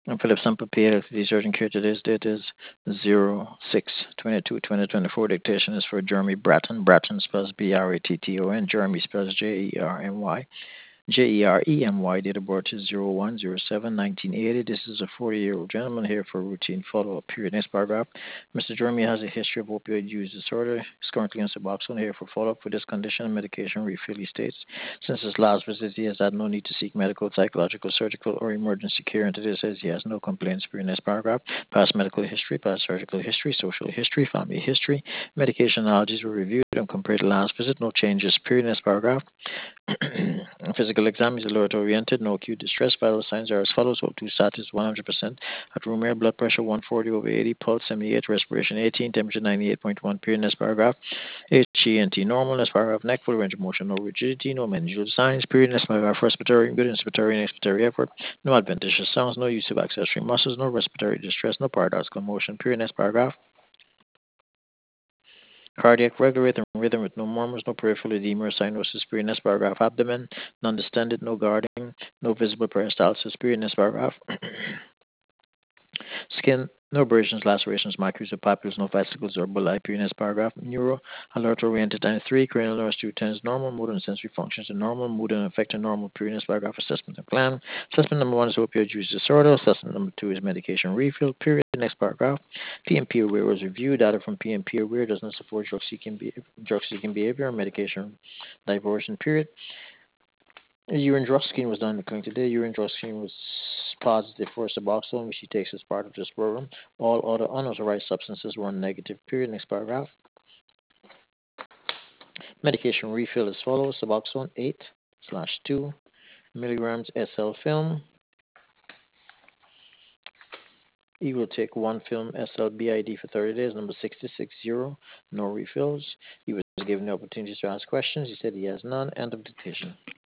And Philip Sample PA Surgeon Care. Today's date is 06/22/2024. Dictation is for Jeremy Bratton. Bratton spells Bratton. Jeremy spells Jeremy. Jeremy, date of birth is 01/07/1980. This is a 40-year-old gentleman here for routine follow-up period. Next paragraph. Mr. Jeremy has a history of opioid use disorder. He's currently on Suboxone here for follow-up for this condition and medication refill. He states, since his last visit, he has had no need to seek medical, psychological, surgical, or emergency care. And today says he has no complaints. Period. Next paragraph. Past medical history, past surgical history, social history, family history. Medication allergies were reviewed and compared to last visit. No changes. Period. Next paragraph. Physical exam is alert oriented, no acute distress. Vital signs are as follows: O2 status 100%, at room air, blood pressure 140/80, pulse 78, respiration 18, temperature 98.1. Period. Next paragraph. HENT normal. Next paragraph. Neck full range of motion, no rigidity, no meningeal signs. Period. Next paragraph. Respiratory good, inspiratory and expiratory effort, no adventitious sounds, no use of accessory muscles, no respiratory distress, no paradoxical motion. Period. Next paragraph. Cardiac regular rhythm with no murmurs, no peripheral edema or cyanosis. Period. Next paragraph. Abdomen non-distended, no guarding, no visible peristalsis. Period. Next paragraph. Skin, no abrasions, lacerations, maculations, or papules, no vesicles or bullae. Period. Next paragraph. Neuro, alert oriented 93, cranial nerves 210, normal, mood and sensory functions are normal, mood and affected normal. Period. Next paragraph. Assessment and plan. Assessment number 1 is opioid use disorder. Assessment number 2 is medication refill. Period. Next paragraph. PMP aware was reviewed. Data from PMP aware does not support drug-seeking behavior or medication diversion. Period. A urine drug screen was done in the clinic today. Urine drug screen was positive for Suboxone, which he takes as part of this program. All other unauthorized substances were negative. Period. Next paragraph. Medication refill as follows: Suboxone 8/2 milligrams SL film. He will take 1 film SL BID for 30 days. Number 660, no refills. He was given the opportunity to ask questions. He said he has none. End of dictation.